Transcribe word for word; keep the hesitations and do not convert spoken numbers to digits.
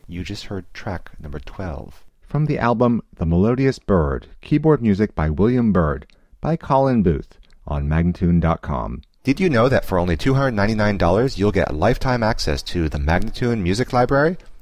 You just heard track number twelve. From the album The Melodious Bird, keyboard music by William Byrd, by Colin Booth, on Magnatune dot com. Did you know that for only two hundred ninety-nine dollars you'll get lifetime access to the Magnatune Music Library?